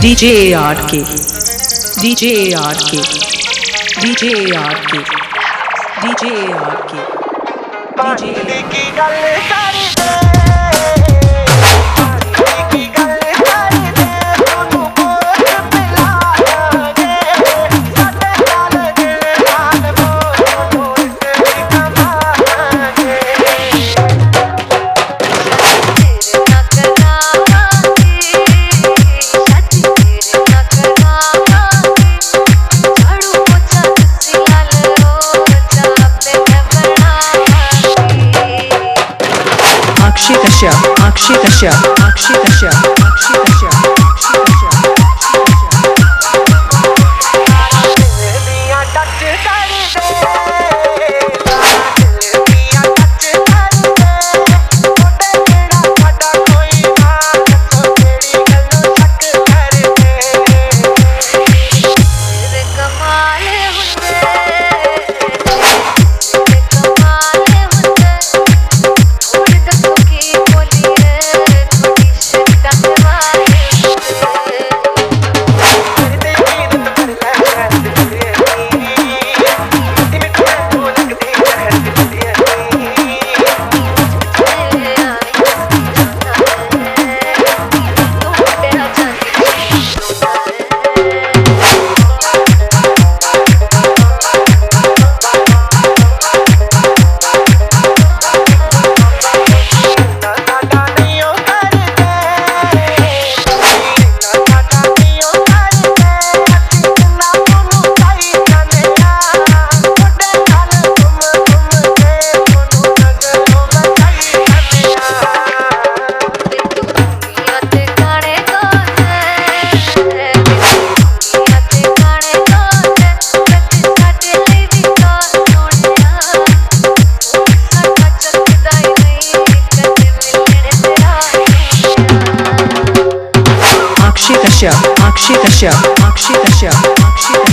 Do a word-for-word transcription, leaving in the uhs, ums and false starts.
D J R K, D J R K, D J R K, D J R K, D J Akshi Kashyap, Akshi Kashyap, Akshi Kashyap, Akshi Kashyap, Akshi Kashyap. Akshi Kashyap, Akshi Kashyap, Akshi Kashyap, Akshi